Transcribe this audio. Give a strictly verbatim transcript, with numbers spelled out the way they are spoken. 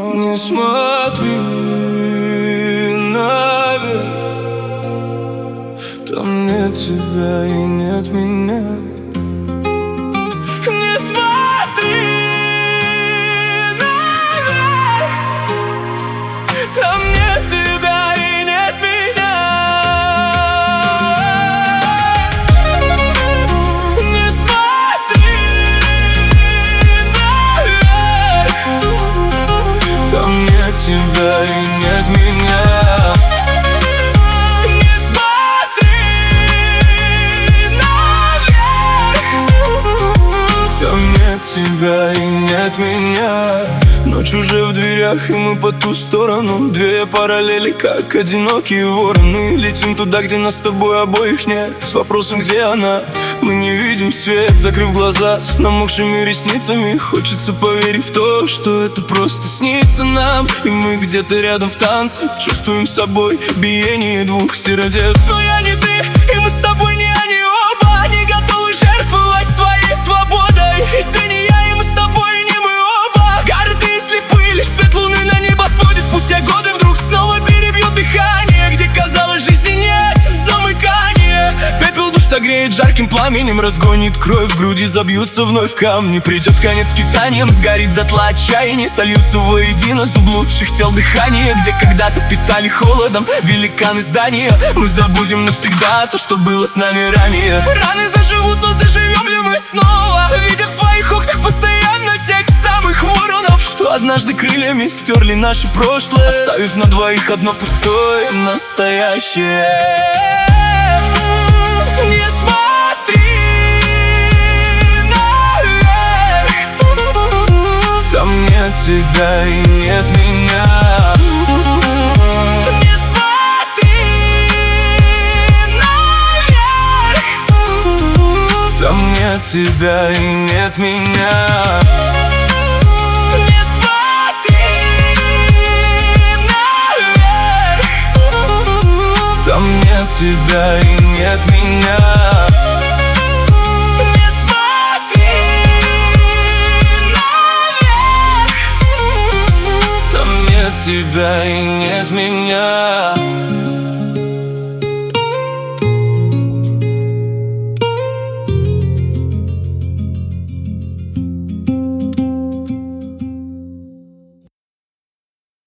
Не смотри наверх, там нет тебя и нет меня. Не смотри наверх, там нет тебя и нет меня. Не смотри наверх, там нет тебя и нет меня. Тебя и нет меня. Ночь уже в дверях, и мы по ту сторону. Две параллели, как одинокие вороны. Летим туда, где нас с тобой обоих нет. С вопросом, где она? Мы не видим свет, закрыв глаза с намокшими ресницами. Хочется поверить в то, что это просто снится нам. И мы где-то рядом в танце чувствуем собой биение двух сердец. Но я не ты, и мы с тобой не они оба. Не готовы жертвовать своей свободой. И ты не я, и мы с тобой не мы оба. Гордые слепые, лишь свет луны на небосводе. Спустя годы вдруг снова перебьет дыхание. Где, казалось, жизни нет, замыкание. Пепел душ согреет жарким пламенем, разгонит кровь в груди, забьются вновь камни. Придет конец скитаниям, сгорит дотла отчаяние. Сольются воедино зуб лучших тел дыхания. Где когда-то питали холодом великаны здания. Мы забудем навсегда то, что было с нами ранее. Раны заживут, но заживем ли мы снова? Видя в своих окнах постоянно тех самых воронов, что однажды крыльями стерли наше прошлое, оставив на двоих одно пустое настоящее. Не смотри наверх, там нет тебя и нет меня. Не смотри наверх, там нет тебя и нет меня. Не смотри наверх, там нет тебя и нет меня. Не смотри наверх, там нет тебя и нет меня.